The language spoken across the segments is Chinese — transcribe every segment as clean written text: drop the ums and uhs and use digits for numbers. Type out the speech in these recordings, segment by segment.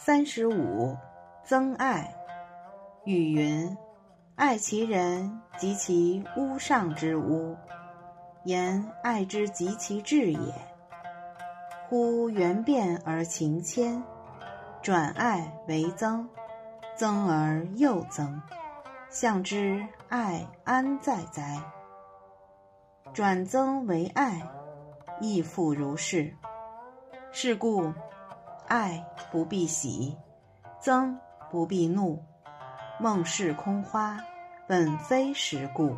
35增爱。语云：爱其人及其屋上之屋，言爱之及其至也。忽缘变而情迁，转爱为增，增而又增，象之爱安在哉？转增为爱，亦复如是。是故爱不必喜，增不必怒，梦是空花，本非实故。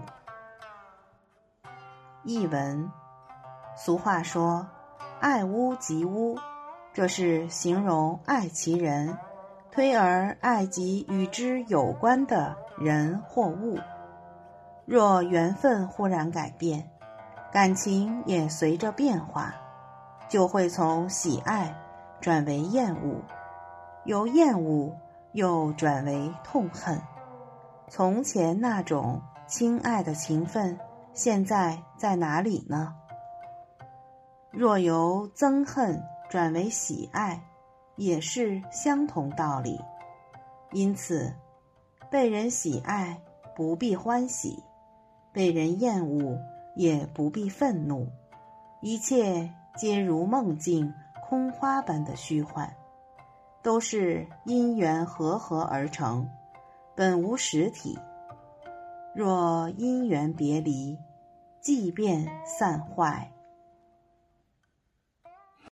译文：俗话说爱屋及乌，这是形容爱其人，推而爱及与之有关的人或物。若缘分忽然改变，感情也随着变化，就会从喜爱转为厌恶，由厌恶又转为痛恨。从前那种亲爱的情分，现在在哪里呢？若由憎恨转为喜爱，也是相同道理。因此，被人喜爱不必欢喜，被人厌恶也不必愤怒，一切皆如梦境空花般的虚幻，都是因缘和合而成，本无实体。若因缘别离，即便散坏，